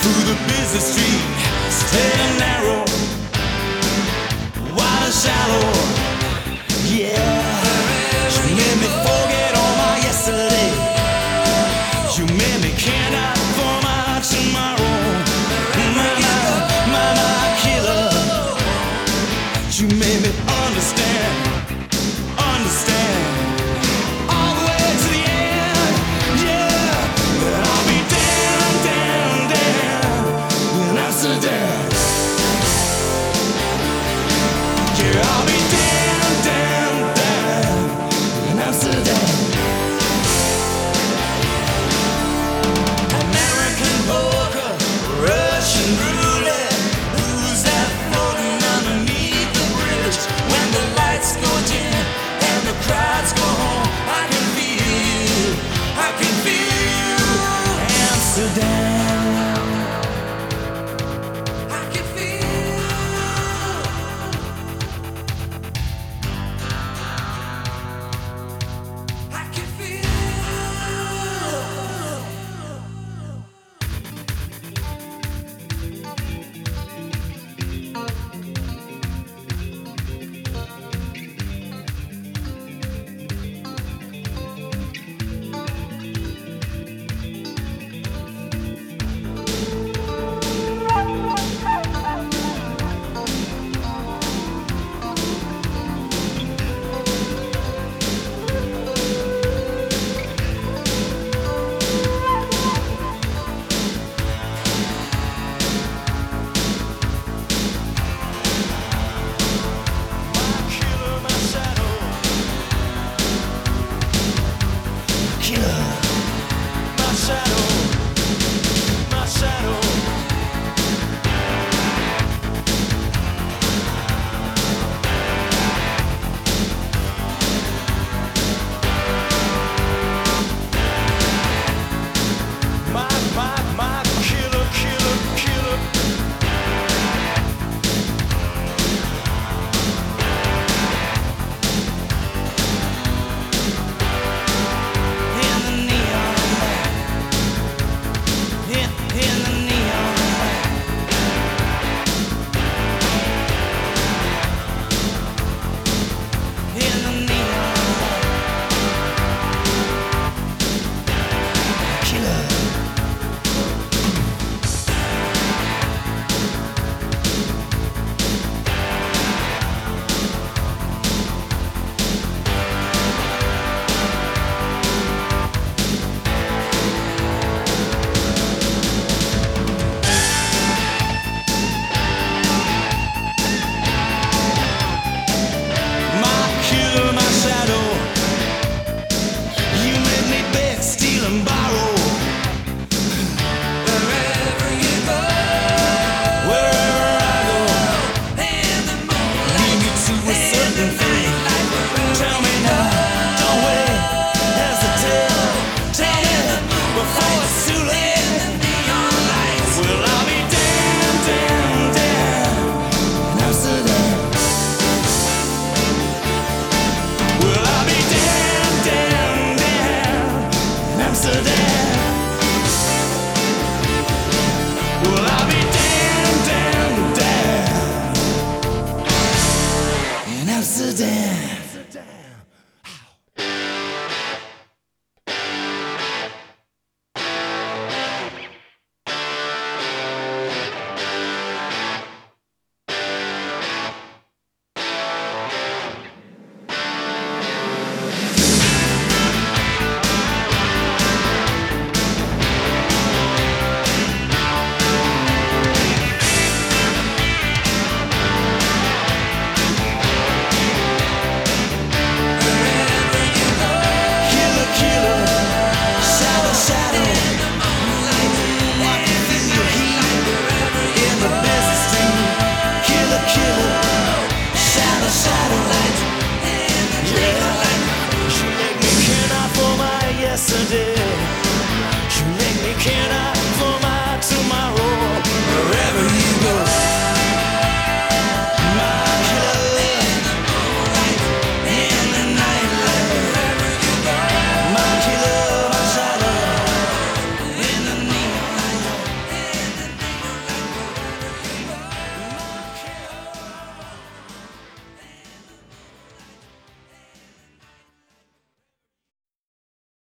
through the busy street, straight and narrow, wide and shallow. Yeah, you made me forget all my yesterday. You made me care not for my tomorrow. My killer. You made me understand all the way to the end. Yeah, but I'll be down in Amsterdam. Yeah, I'll be down in Amsterdam. American poker, Russian roulette. Who's that floating underneath the bridge? When the lights go dim and the crowds go home, I can feel Amsterdam. I can feel. I can feel. Amsterdam.